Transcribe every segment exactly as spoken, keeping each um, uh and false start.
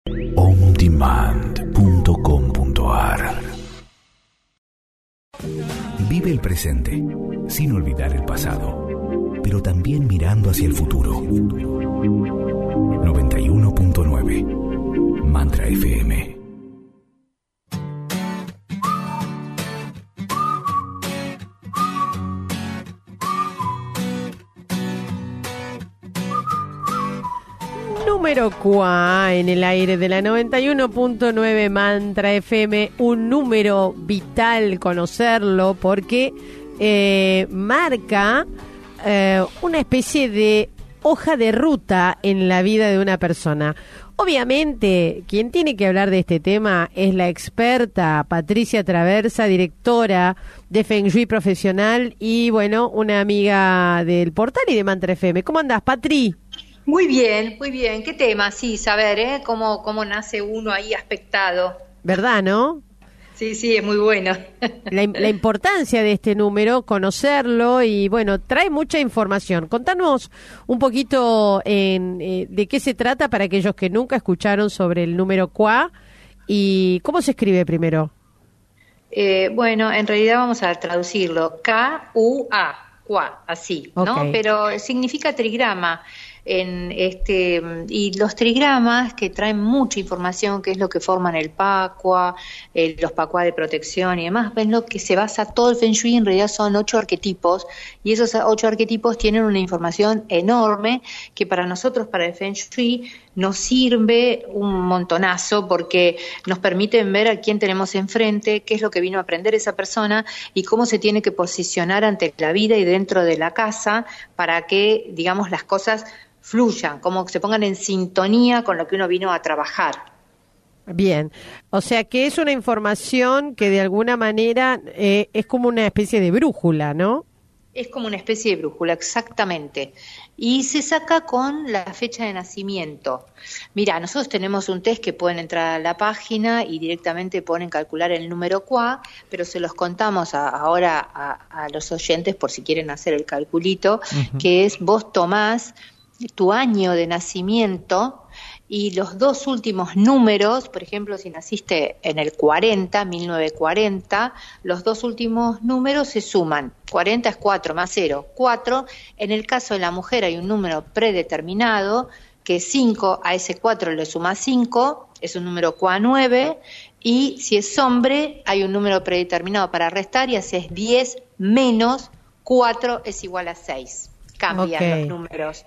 on demand punto com punto a r. Vive el presente, sin olvidar el pasado, pero también mirando hacia el futuro. noventa y uno punto nueve Mantra F M. Número cuatro en el aire de la noventa y uno punto nueve Mantra F M, un número vital conocerlo porque eh, marca eh, una especie de hoja de ruta en la vida de una persona. Obviamente, quien tiene que hablar de este tema es la experta Patricia Traversa, directora de Feng Shui Profesional y, bueno, una amiga del portal y de Mantra F M. ¿Cómo andás, Patri? Muy bien, muy bien. ¿Qué tema? Sí, saber, ¿eh? Cómo, cómo nace uno ahí aspectado. ¿Verdad, no? Sí, sí, es muy bueno. La, la importancia de este número, conocerlo y, bueno, trae mucha información. Contanos un poquito en, eh, de qué se trata para aquellos que nunca escucharon sobre el número Qua y cómo se escribe primero. Eh, bueno, en realidad vamos a traducirlo. K U A, Qua, así, ¿no? Okay. Pero significa trigrama. En este y los trigramas que traen mucha información, que es lo que forman el Pacua, el, los Pacua de protección y demás, ven lo que se basa todo el Feng Shui. En realidad son ocho arquetipos y esos ocho arquetipos tienen una información enorme que para nosotros, para el Feng Shui, nos sirve un montonazo porque nos permiten ver a quién tenemos enfrente, qué es lo que vino a aprender esa persona y cómo se tiene que posicionar ante la vida y dentro de la casa para que, digamos, las cosas fluyan, como que se pongan en sintonía con lo que uno vino a trabajar. Bien, o sea que es una información que de alguna manera eh, es como una especie de brújula, ¿no? Es como una especie de brújula, exactamente. Y se saca con la fecha de nacimiento. Mira, nosotros tenemos un test que pueden entrar a la página y directamente pueden calcular el número Qua, pero se los contamos a, ahora a, a los oyentes por si quieren hacer el calculito, uh-huh. Que es vos tomás tu año de nacimiento y los dos últimos números, por ejemplo, si naciste en el cuarenta, mil novecientos cuarenta, los dos últimos números se suman. cuarenta es cuatro más cero, cuatro. En el caso de la mujer hay un número predeterminado, que es cinco, a ese cuatro le suma cinco, es un número Qua nueve, y si es hombre hay un número predeterminado para restar, y así es diez menos cuatro es igual a seis. Cambian okay. Los números.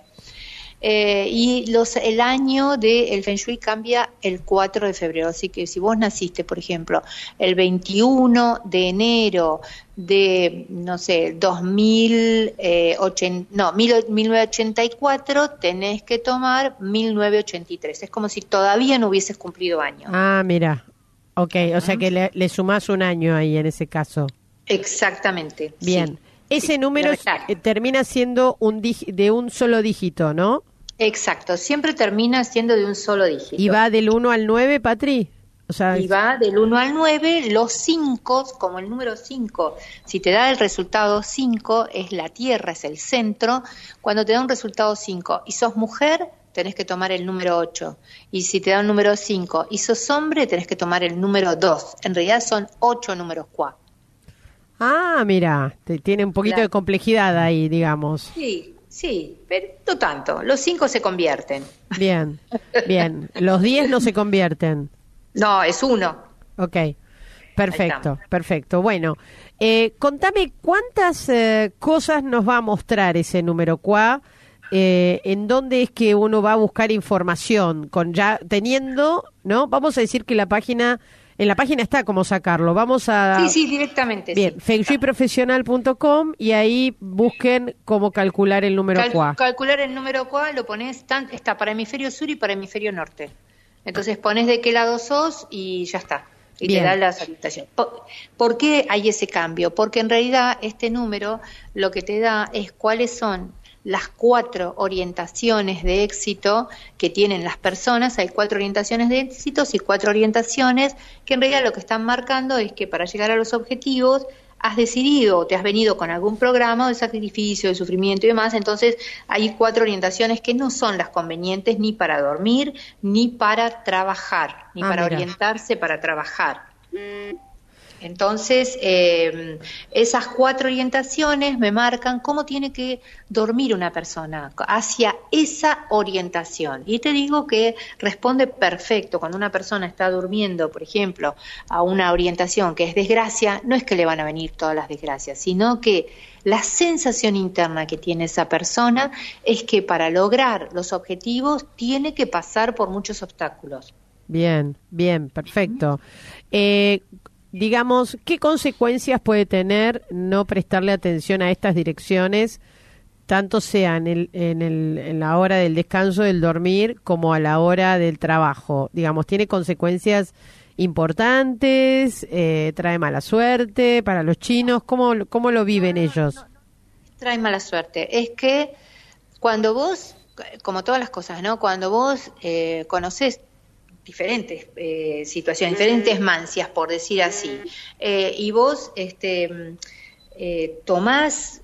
Eh, y los el año del Feng Shui cambia el cuatro de febrero, así que si vos naciste, por ejemplo, el veintiuno de enero de, no sé, dos mil, eh, ochenta, no, mil novecientos ochenta y cuatro, tenés que tomar mil novecientos ochenta y tres, es como si todavía no hubieses cumplido año. Ah, mira, ok, o sea que le, le sumás un año ahí en ese caso. Exactamente. Bien. Sí. Ese sí, número eh, termina siendo un dig- de un solo dígito, ¿no? Exacto, siempre termina siendo de un solo dígito. ¿Y va del uno al nueve, Patri? O sea, y va del uno al nueve, los cinco, como el número cinco, si te da el resultado cinco, es la Tierra, es el centro. Cuando te da un resultado cinco y sos mujer, tenés que tomar el número ocho. Y si te da un número cinco y sos hombre, tenés que tomar el número dos. En realidad son ocho números Qua. Ah, mira, te, tiene un poquito claro. de complejidad ahí, digamos. Sí, sí, pero no tanto. Los cinco se convierten. Bien, bien. Los diez no se convierten. No, es uno. Ok, perfecto, perfecto. Bueno, eh, contame cuántas eh, cosas nos va a mostrar ese número Qua, eh, en dónde es que uno va a buscar información, con ya teniendo, ¿no? Vamos a decir que la página... En la página está cómo sacarlo. Vamos a... Sí, sí, directamente. Bien, sí. feng shui profesional punto com y ahí busquen cómo calcular el número Cal- Qua. Calcular el número Qua, lo pones, tan, está para hemisferio sur y para hemisferio norte. Entonces pones de qué lado sos y ya está. Y Bien. Te da la salutación. ¿Por, ¿Por qué hay ese cambio? Porque en realidad este número lo que te da es cuáles son las cuatro orientaciones de éxito que tienen las personas. Hay cuatro orientaciones de éxitos y cuatro orientaciones que en realidad lo que están marcando es que para llegar a los objetivos has decidido o te has venido con algún programa de sacrificio, de sufrimiento y demás, entonces hay cuatro orientaciones que no son las convenientes ni para dormir, ni para trabajar, ni ah, para mira. orientarse para trabajar. Entonces, eh, esas cuatro orientaciones me marcan cómo tiene que dormir una persona hacia esa orientación. Y te digo que responde perfecto cuando una persona está durmiendo, por ejemplo, a una orientación que es desgracia, no es que le van a venir todas las desgracias, sino que la sensación interna que tiene esa persona es que para lograr los objetivos tiene que pasar por muchos obstáculos. Bien, bien, perfecto. Eh, digamos, ¿qué consecuencias puede tener no prestarle atención a estas direcciones, tanto sea en, el, en, el, en la hora del descanso, del dormir, como a la hora del trabajo? Digamos, ¿tiene consecuencias importantes? Eh, ¿Trae mala suerte para los chinos? ¿Cómo, cómo lo viven ellos? No, no, no trae mala suerte. Es que cuando vos, como todas las cosas, ¿no? Cuando vos eh, conocés diferentes eh, situaciones, diferentes mancias, por decir así, eh, y vos este, eh, tomás,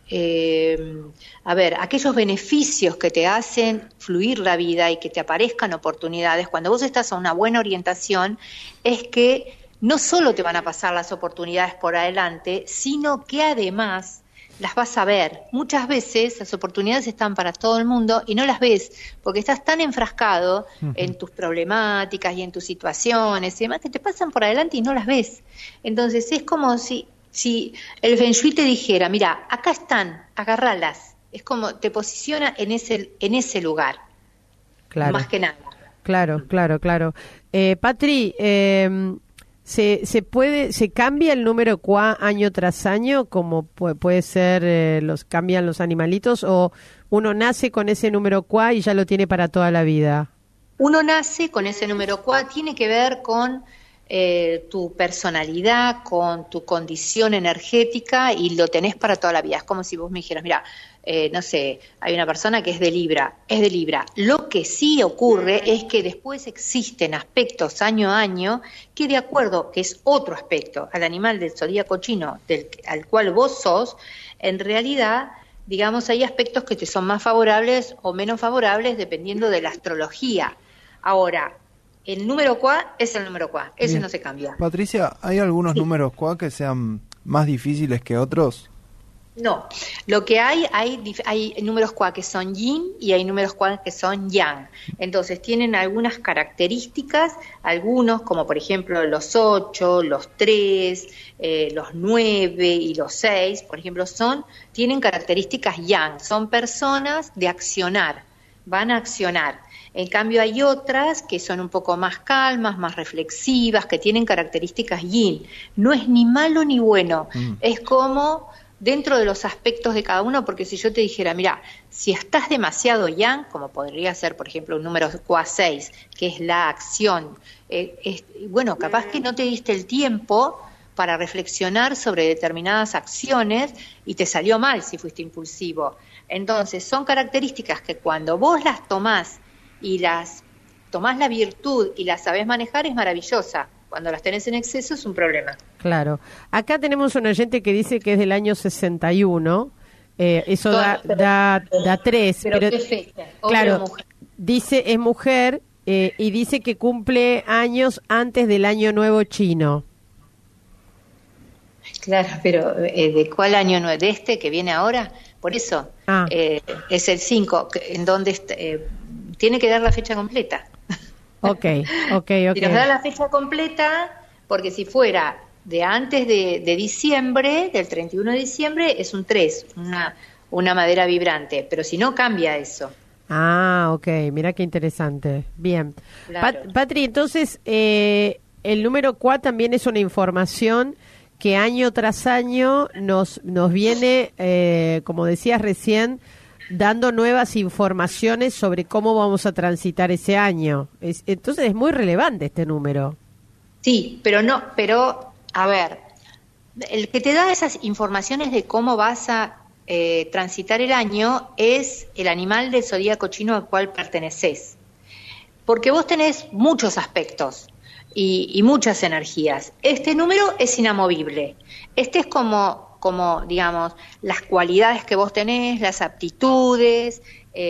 eh, a ver, aquellos beneficios que te hacen fluir la vida y que te aparezcan oportunidades, cuando vos estás a una buena orientación, es que no solo te van a pasar las oportunidades por adelante, sino que además las vas a ver. Muchas veces las oportunidades están para todo el mundo y no las ves porque estás tan enfrascado uh-huh. en tus problemáticas y en tus situaciones y demás que te pasan por adelante y no las ves. Entonces es como si, si el Feng Shui te dijera, mira, acá están, agarralas. Es como te posiciona en ese, en ese lugar, claro. más que nada. Claro, claro, claro. Eh, Patri, eh, ¿Se, se puede, se cambia el número Q A año tras año, como puede, puede ser, eh, los cambian los animalitos, o uno nace con ese número Q A y ya lo tiene para toda la vida? Uno nace con ese número Q A, tiene que ver con eh, tu personalidad, con tu condición energética y lo tenés para toda la vida. Es como si vos me dijeras, mira, eh, no sé, hay una persona que es de Libra, es de Libra. Lo que sí ocurre es que después existen aspectos año a año que de acuerdo, que es otro aspecto, al animal del zodíaco chino del, al cual vos sos, en realidad, digamos, hay aspectos que te son más favorables o menos favorables dependiendo de la astrología. Ahora, el número Q A es el número Q A, ese Bien. No se cambia. Patricia, ¿hay algunos sí. números Q A que sean más difíciles que otros? No, lo que hay, hay, hay números Q A que son yin y hay números Q A que son yang. Entonces tienen algunas características, algunos como por ejemplo los ocho, los tres, eh, los nueve y los seis, por ejemplo, son tienen características yang, son personas de accionar, van a accionar. En cambio hay otras que son un poco más calmas, más reflexivas, que tienen características yin. No es ni malo ni bueno, mm. es como dentro de los aspectos de cada uno, porque si yo te dijera, mira, si estás demasiado yang, como podría ser, por ejemplo, un número Q A seis, que es la acción, eh, es, bueno, capaz que no te diste el tiempo para reflexionar sobre determinadas acciones y te salió mal si fuiste impulsivo. Entonces, son características que cuando vos las tomás y las tomás la virtud y las sabés manejar, es maravillosa. Cuando las tenés en exceso es un problema. Claro. Acá tenemos un oyente que dice que es del año sesenta y uno. Eh, eso da, pero, da, da tres. Pero, pero ¿qué fecha? Claro, mujer? dice, es mujer eh, y dice que cumple años antes del año nuevo chino. Claro, pero eh, ¿de cuál año nuevo? ¿De este que viene ahora? Por eso, ah. eh, es el cinco, en donde eh, tiene que dar la fecha completa. Ok, ok, ok. Si nos da la fecha completa, porque si fuera de antes de, de diciembre, del treinta y uno de diciembre, es un tres, una, una madera vibrante, pero si no, cambia eso. Ah, ok, mira qué interesante. Bien. Claro. Pat, Patri, entonces, eh, el número Q A también es una información que año tras año nos, nos viene, eh, como decías recién, dando nuevas informaciones sobre cómo vamos a transitar ese año. Es, entonces es muy relevante este número. Sí, pero no, pero a ver, el que te da esas informaciones de cómo vas a eh, transitar el año es el animal del zodíaco chino al cual perteneces. Porque vos tenés muchos aspectos. y, y muchas energías. Este número es inamovible. Este es como, como, digamos, las cualidades que vos tenés, las aptitudes,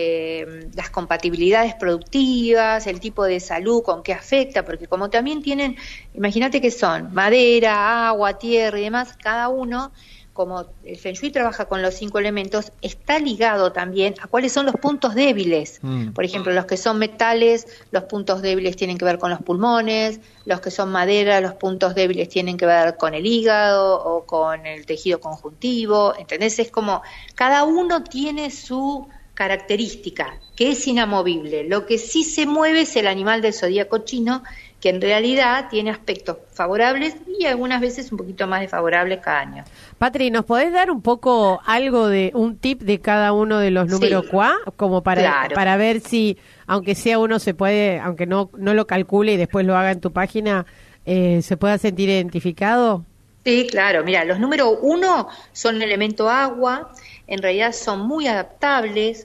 eh, las compatibilidades productivas, el tipo de salud, con qué afecta, porque como también tienen, imagínate que son madera, agua, tierra y demás, cada uno, como el Feng Shui trabaja con los cinco elementos, está ligado también a cuáles son los puntos débiles. Mm. Por ejemplo, los que son metales, los puntos débiles tienen que ver con los pulmones, los que son madera, los puntos débiles tienen que ver con el hígado o con el tejido conjuntivo, ¿entendés? Es como, cada uno tiene su característica, que es inamovible. Lo que sí se mueve es el animal del zodíaco chino, que en realidad tiene aspectos favorables y algunas veces un poquito más desfavorables cada año. Patri, ¿nos podés dar un poco algo de un tip de cada uno de los números sí, cuá? Como para, claro. para ver si, aunque sea uno se puede, aunque no, no lo calcule y después lo haga en tu página, eh, ¿se pueda sentir identificado? Sí, claro. Mira, los números uno son el elemento agua, en realidad son muy adaptables,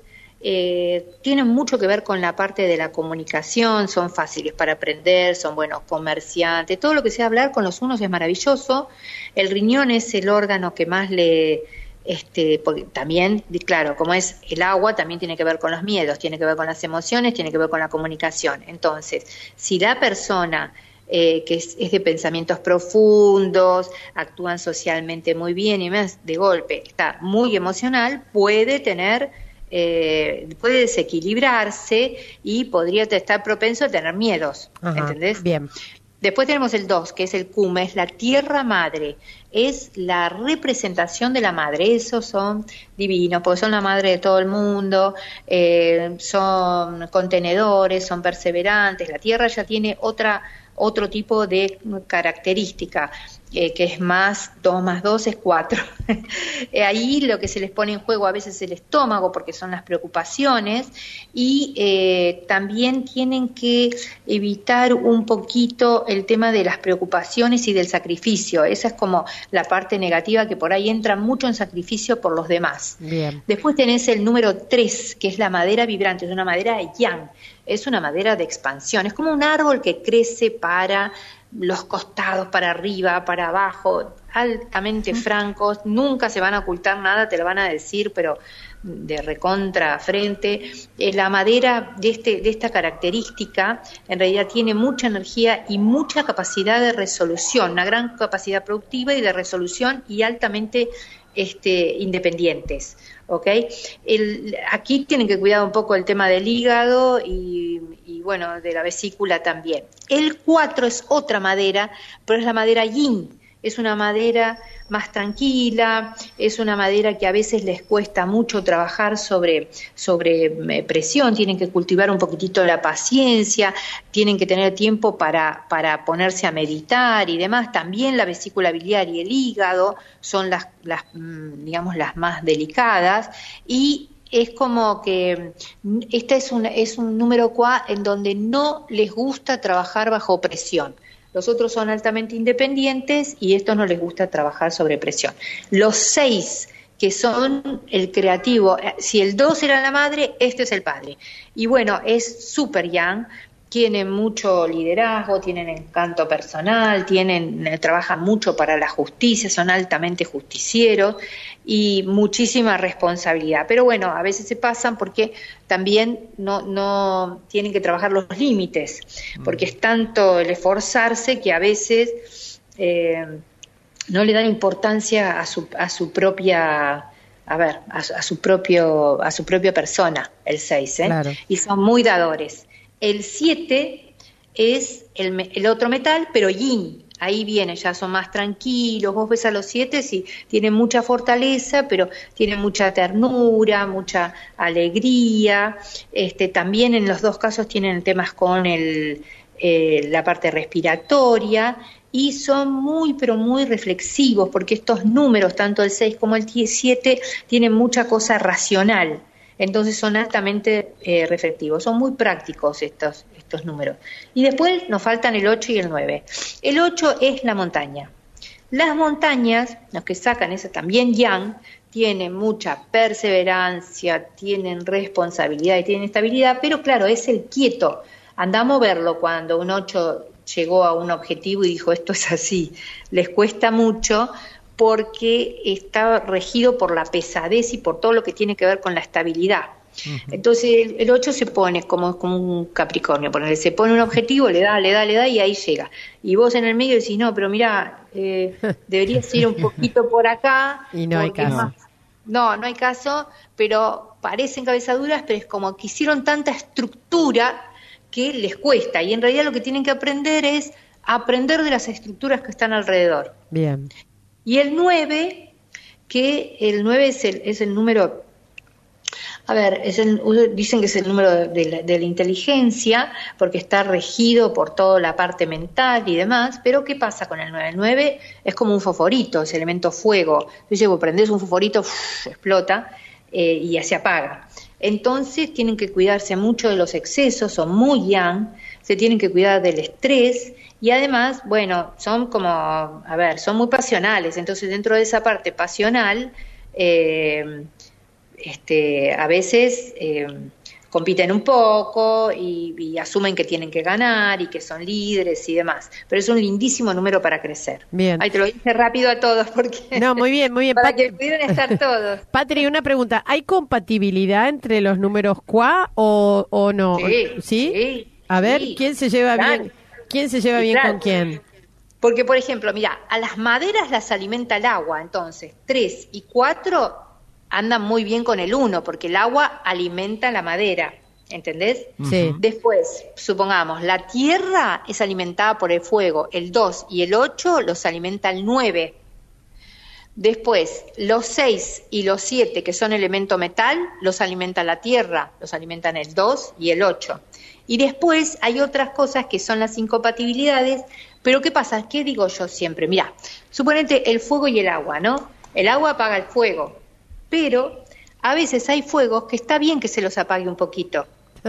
Eh, tienen mucho que ver con la parte de la comunicación, son fáciles para aprender, son buenos comerciantes, todo lo que sea hablar con los unos es maravilloso. El riñón es el órgano que más le, este, porque también, claro, como es el agua, también tiene que ver con los miedos, tiene que ver con las emociones, tiene que ver con la comunicación. Entonces, si la persona Eh, que es, es de pensamientos profundos, actúan socialmente muy bien y más, de golpe está muy emocional, puede tener Eh, puede desequilibrarse y podría estar propenso a tener miedos. Ajá, ¿entendés? Bien. Después tenemos el dos, que es el Kuma, es la tierra madre, es la representación de la madre. Esos son divinos, porque son la madre de todo el mundo, eh, son contenedores, son perseverantes. La tierra ya tiene otra otro tipo de característica, eh, que es más, dos más dos es cuatro. eh, ahí lo que se les pone en juego a veces es el estómago, porque son las preocupaciones, y eh, también tienen que evitar un poquito el tema de las preocupaciones y del sacrificio. Esa es como la parte negativa, que por ahí entra mucho en sacrificio por los demás. Bien. Después tenés el número tres, que es la madera vibrante, es una madera yang. Es una madera de expansión, es como un árbol que crece para los costados, para arriba, para abajo, altamente francos, nunca se van a ocultar nada, te lo van a decir, pero de recontra frente. Eh, la madera de, este, de esta característica en realidad tiene mucha energía y mucha capacidad de resolución, una gran capacidad productiva y de resolución y altamente este, independientes. ¿Okay? El, aquí tienen que cuidar un poco el tema del hígado y, y bueno, de la vesícula también. El cuatro es otra madera, pero es la madera yin, es una madera más tranquila, es una madera que a veces les cuesta mucho trabajar sobre, sobre eh, presión, tienen que cultivar un poquitito la paciencia, tienen que tener tiempo para, para ponerse a meditar y demás. También la vesícula biliar y el hígado son las, las digamos, las más delicadas, y es como que este es un, es un número cuá en donde no les gusta trabajar bajo presión. Los otros son altamente independientes y estos no les gusta trabajar sobre presión. Los seis, que son el creativo, si el dos era la madre, este es el padre. Y bueno, es súper yang, tienen mucho liderazgo, tienen encanto personal, tienen, trabajan mucho para la justicia, son altamente justicieros y muchísima responsabilidad. Pero bueno, a veces se pasan porque también no, no tienen que trabajar los límites, porque es tanto el esforzarse que a veces eh, no le dan importancia a su, a su propia... a ver, a, a su propio, a su propia persona, el seis, ¿eh? Claro. Y son muy dadores. El siete es el, el otro metal, pero yin, ahí viene, ya son más tranquilos. Vos ves a los siete, sí, tienen mucha fortaleza, pero tienen mucha ternura, mucha alegría. Este, también en los dos casos tienen temas con el, eh, la parte respiratoria, y son muy, pero muy reflexivos, porque estos números, tanto el seis como el siete, tienen mucha cosa racional. Entonces son altamente eh, reflexivos, son muy prácticos estos, estos números. Y después nos faltan el ocho y el nueve. El ocho es la montaña. Las montañas, los que sacan eso también yang, tienen mucha perseverancia, tienen responsabilidad y tienen estabilidad, pero claro, es el quieto. Anda a moverlo cuando un ocho llegó a un objetivo y dijo esto es así. Les cuesta mucho porque está regido por la pesadez y por todo lo que tiene que ver con la estabilidad. Uh-huh. Entonces el ocho se pone como, como un Capricornio, ponele, se pone un objetivo, le da, le da, le da y ahí llega. Y vos en el medio decís, no, pero mirá, eh, deberías ir un poquito por acá. Y no hay caso. Más, no, no hay caso, pero parecen cabezaduras, pero es como que hicieron tanta estructura que les cuesta. Y en realidad lo que tienen que aprender es aprender de las estructuras que están alrededor. Bien. Y el nueve, que el nueve es el, es el número, a ver, es el, dicen que es el número de, de, la, de la inteligencia, porque está regido por toda la parte mental y demás, pero ¿qué pasa con el nueve? El nueve es como un fosforito, es elemento fuego. Entonces vos prendés un fosforito, uff, explota eh, y se apaga. Entonces tienen que cuidarse mucho de los excesos, son muy yang, se tienen que cuidar del estrés. Y además, bueno, son como, a ver, son muy pasionales, entonces dentro de esa parte pasional, eh, este, a veces eh, compiten un poco y, y asumen que tienen que ganar y que son líderes y demás, pero es un lindísimo número para crecer. Bien. Ahí te lo dije rápido a todos porque no, muy bien, muy bien. para Pat- que pudieran estar todos. Patri, una pregunta, ¿hay compatibilidad entre los números Q A o, o no? Sí, ¿Sí? sí, a ver, sí, ¿quién se lleva claro. bien? ¿Quién se lleva Sí, bien claro. con quién? Porque, por ejemplo, mira, a las maderas las alimenta el agua, entonces tres y cuatro andan muy bien con el uno, porque el agua alimenta la madera, ¿entendés? Sí. Después, supongamos, la tierra es alimentada por el fuego, el dos y el ocho los alimenta el nueve. Después, los seis y los siete, que son elemento metal, los alimenta la tierra, los alimentan el dos y el ocho. Y después hay otras cosas que son las incompatibilidades, pero ¿qué pasa? ¿Qué digo yo siempre? Mirá, suponete el fuego y el agua, ¿no? El agua apaga el fuego, pero a veces hay fuegos que está bien que se los apague un poquito.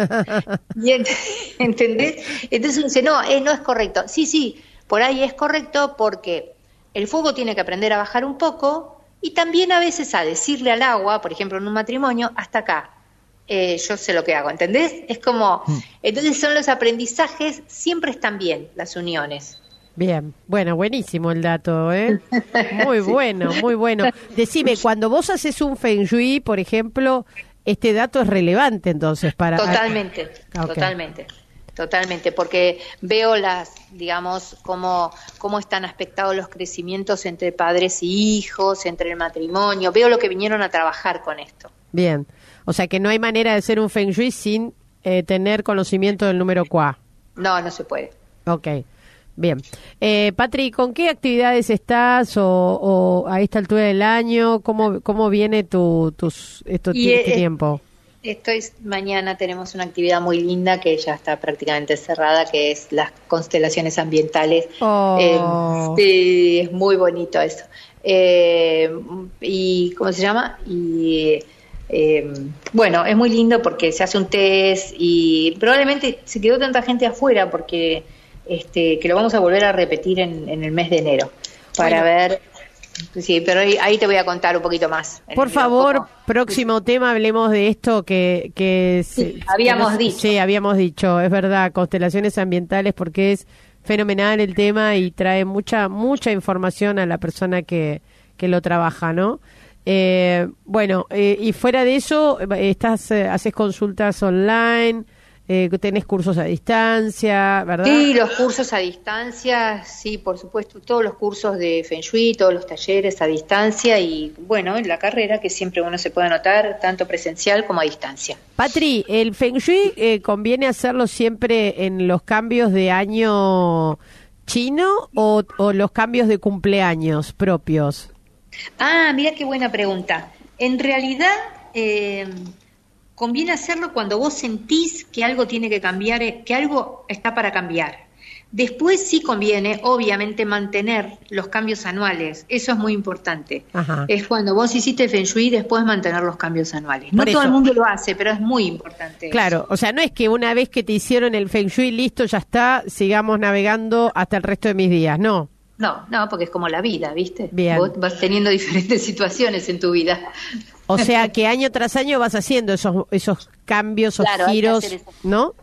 ¿Y ent- ¿Entendés? Entonces uno dice, no, eh, no es correcto. Sí, sí, por ahí es correcto porque el fuego tiene que aprender a bajar un poco y también a veces a decirle al agua, por ejemplo en un matrimonio, hasta acá. Eh, yo sé lo que hago, ¿entendés? Es como, entonces son los aprendizajes, siempre están bien las uniones. Bien, bueno, buenísimo el dato, ¿eh? Muy sí. bueno, muy bueno. Decime, cuando vos haces un Feng Shui, por ejemplo, este dato es relevante entonces para... Totalmente, ah, okay. totalmente, totalmente, porque veo las, digamos, cómo, cómo están aspectados los crecimientos entre padres y hijos, entre el matrimonio, veo lo que vinieron a trabajar con esto. Bien. O sea que no hay manera de hacer un Feng Shui sin eh, tener conocimiento del número Q A. No, no se puede. Ok, bien. Eh, Patri, ¿con qué actividades estás o, o a esta altura del año? ¿Cómo, cómo viene tu, tus, esto, Y, este eh, tiempo? Estoy, mañana tenemos una actividad muy linda que ya está prácticamente cerrada, que es las constelaciones ambientales. Oh. Eh, sí, es muy bonito eso. Eh, y ¿cómo se llama? Y... Eh, bueno, es muy lindo porque se hace un test y probablemente se quedó tanta gente afuera porque este, que lo vamos a volver a repetir en, en el mes de enero para bueno. ver, sí, pero ahí, ahí te voy a contar un poquito más. Por favor, cómo, próximo sí. tema, hablemos de esto que, que sí, se, habíamos que nos, dicho. Sí, habíamos dicho, es verdad, constelaciones ambientales porque es fenomenal el tema y trae mucha mucha información a la persona que, que lo trabaja, ¿no? Eh, bueno, eh, y fuera de eso, estás, eh, haces consultas online, eh, tenés cursos a distancia, ¿verdad? Sí, los cursos a distancia, sí, por supuesto, todos los cursos de Feng Shui, todos los talleres a distancia y, bueno, en la carrera que siempre uno se puede anotar, tanto presencial como a distancia. Patri, ¿el Feng Shui eh, conviene hacerlo siempre en los cambios de año chino o, o los cambios de cumpleaños propios? Ah, mira qué buena pregunta. En realidad, eh, conviene hacerlo cuando vos sentís que algo tiene que cambiar, que algo está para cambiar. Después sí conviene, obviamente, mantener los cambios anuales. Eso es muy importante. Ajá. Es cuando vos hiciste Feng Shui, después mantener los cambios anuales. No Por todo eso. el mundo lo hace, pero es muy importante. Claro, eso. O sea, no es que una vez que te hicieron el Feng Shui, listo, ya está, sigamos navegando hasta el resto de mis días, no. No, no, porque es como la vida, ¿viste? Bien. Vos vas teniendo diferentes situaciones en tu vida. O sea, que año tras año vas haciendo esos esos cambios, esos Claro, hay que giros, hacer eso. ¿no?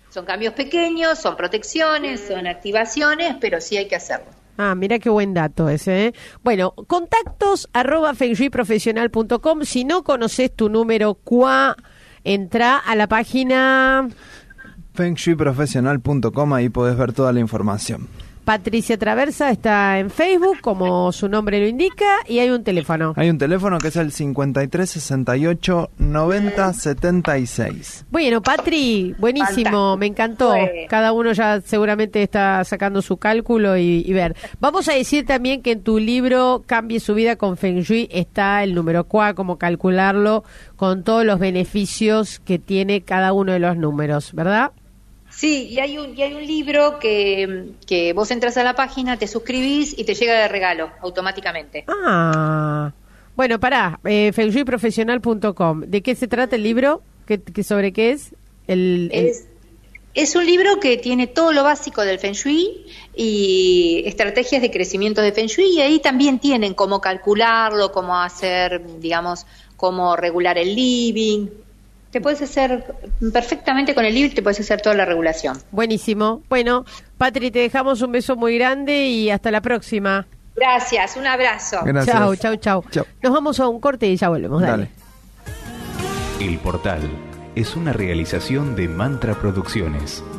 Son cambios pequeños, son protecciones, son activaciones, pero sí hay que hacerlo. Ah, mira qué buen dato ese, ¿eh? Bueno, contactos arroba feng shui profesional punto com. Si no conoces tu número Q A, entra a la página feng shui profesional punto com, ahí podés ver toda la información. Patricia Traversa está en Facebook, como su nombre lo indica, y hay un teléfono. Hay un teléfono que es el cincuenta y tres sesenta y ocho noventa setenta y seis. Bueno, Patri, buenísimo, Fantástico. me encantó. Bueno. Cada uno ya seguramente está sacando su cálculo y, y ver. Vamos a decir también que en tu libro Cambie su vida con Feng Shui está el número Q A, cómo calcularlo, con todos los beneficios que tiene cada uno de los números, ¿verdad? Sí, y hay un, y hay un libro que, que vos entras a la página, te suscribís y te llega de regalo automáticamente. Ah, bueno, pará, eh, feng shui profesional punto com. ¿De qué se trata el libro? ¿Qué, qué, ¿Sobre qué es? El, el... Es, es un libro que tiene todo lo básico del Feng Shui y estrategias de crecimiento de Feng Shui, y ahí también tienen cómo calcularlo, cómo hacer, digamos, cómo regular el living. Te puedes hacer perfectamente con el libro, te puedes hacer toda la regulación. Buenísimo. Bueno, Patri, te dejamos un beso muy grande y hasta la próxima. Gracias, un abrazo. Gracias. Chau, chau, chau, Chau. Nos vamos a un corte y ya volvemos. Dale. Dale. El Portal es una realización de Mantra Producciones.